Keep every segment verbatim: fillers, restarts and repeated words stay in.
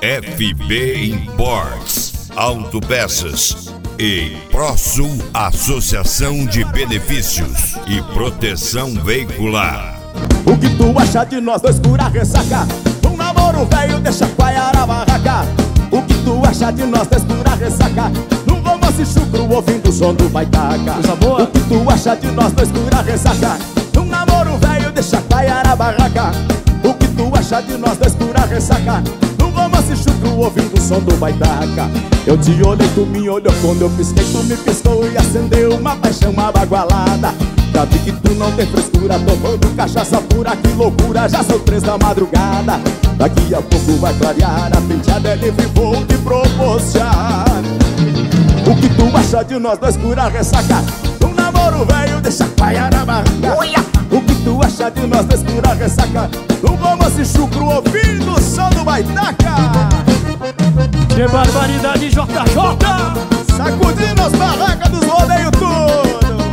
F B Imports, Autopeças e ProSul Associação de Benefícios e Proteção Veicular. O que tu acha de nós dois cura ressaca? Um namoro velho deixa coaiar a barraca. O que tu acha de nós dois cura ressaca? Num romance chucro ouvindo o som do baitaca. O que tu acha de nós dois cura ressaca? Um namoro velho deixa coaiar a barraca. O que tu acha de nós dois cura ressaca? Num romance chucro ouvindo o som do baitaca. Eu te olhei, tu me olhou, quando eu pisquei tu me piscou e acendeu uma paixão abagualada. Já vi que tu não tem frescura, tomando cachaça pura, que loucura, já são três da madrugada. Daqui a pouco vai clarear, a penteada é livre, vou te proporcionar. O que tu acha de nós dois cura ressaca? Um namoro velho deixa coaiar a barraca. O que tu acha de nós dois cura ressaca? Um romance chucro ouvindo o som do baitaca. Que barbaridade, J J! Sacudindo as barracas dos rodeios tudo.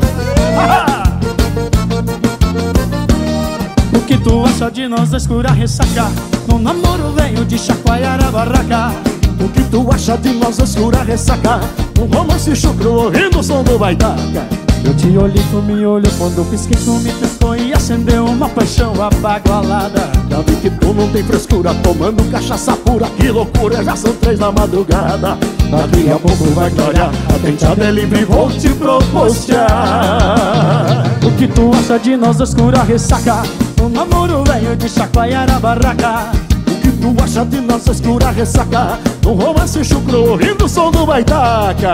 O que tu acha de nós dois cura ressaca? Num namoro veio de chacoalhar a barraca. O que tu acha de nós dois cura ressaca? Um romance chucro ouvindo o som do baitaca. Eu te olhei, tu me olhou, quando eu pisquei tu me piscou e acendeu uma paixão abagualada. Já vi que tu não tem frescura, tomando cachaça pura, que loucura, já são três da madrugada. Daqui a pouco vai clarear, a penteada é livre, vou te proporcionar. O que tu acha de nós dois cura ressaca? Um namoro velho de chacoalhar a barraca. O que tu acha de nós dois cura ressaca? Um romance chucro ouvindo o som do baitaca.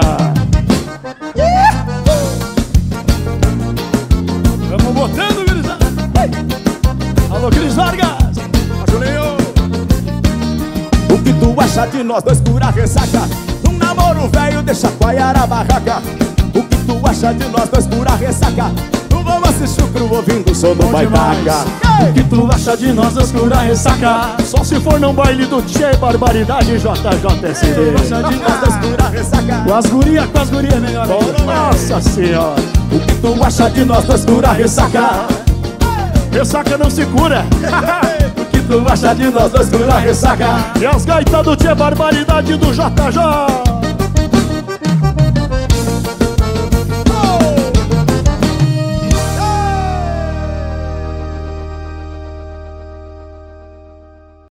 Vamos botando, gurizada. Alô, Cris Vargas. Julinho. O que tu acha de nós dois cura ressaca? Um namoro velho deixa coaiar a barraca. O que tu acha de nós dois cura ressaca? Um romance chucro ouvindo o som do baitaca. O que tu acha de nós dois cura ressaca? Só se for num baile do Tchê, barbaridade, J J S D. O que tu acha de nós dois cura ressaca? Com as gurias, com as gurias, melhor. Nossa senhora. O que tu acha de nós dois cura ressaca? Ressaca não se cura. O que tu acha de nós dois cura ressaca? E as gaitas do Tchê, barbaridade do J J.